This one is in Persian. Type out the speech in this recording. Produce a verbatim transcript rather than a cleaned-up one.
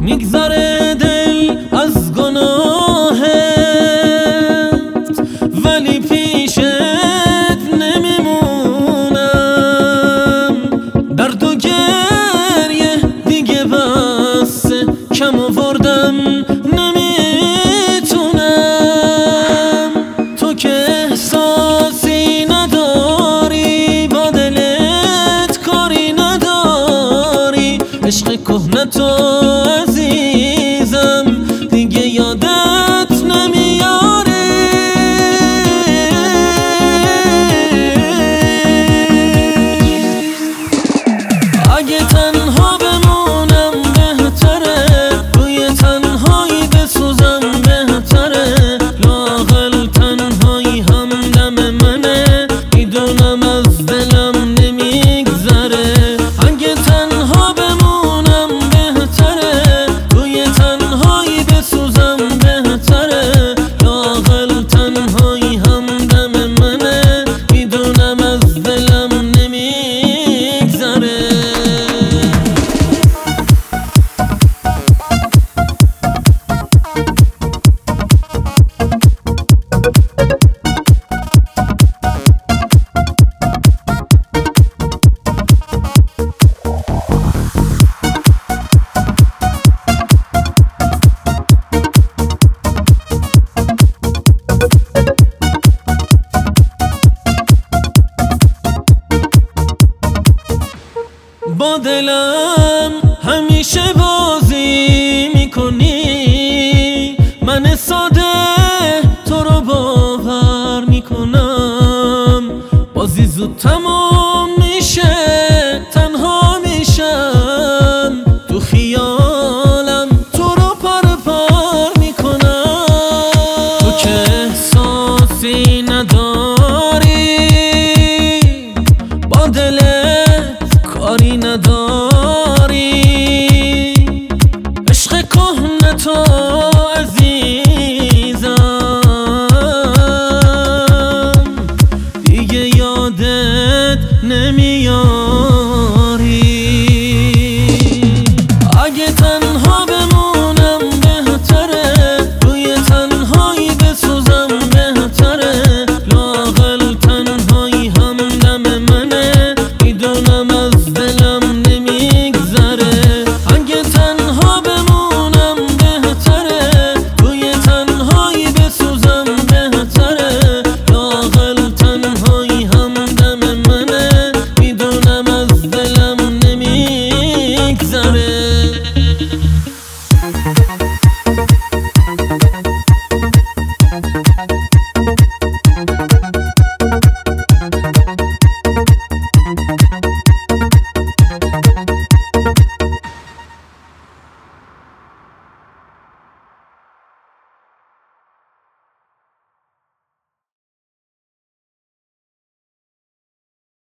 میگذره دل از گناهت ولی پیشت نمیمونم. درد و گریه دیگه بسه کم آوردم نمیتونم. تو که احساسی نداری با دلت کاری نداری، عشق کهنه تو عزیزم دیگه یادت نمیاره. اگه تنها بمونم بهتره، روی تنهایی بسوزم بهتره. لااقل تنهایی همدم منه، میدونم از دلم نمیگذره. اگه تنها بمونم بهتره، روی تنهایی بسوزم بهتره. لااقل تنهایی همدم منه، میدونم از دلم نمیگذره. با دلم همیشه بازی میکنی، من ساده تو رو باور میکنم. بازی زود تمام میشه، تنها میشم تو خیالم، تو رو پر پر میکنم. تو که احساسی نداری با دلت کاری نداری، عشق کهنه تو عزیزم دیگه یادت نمیاد.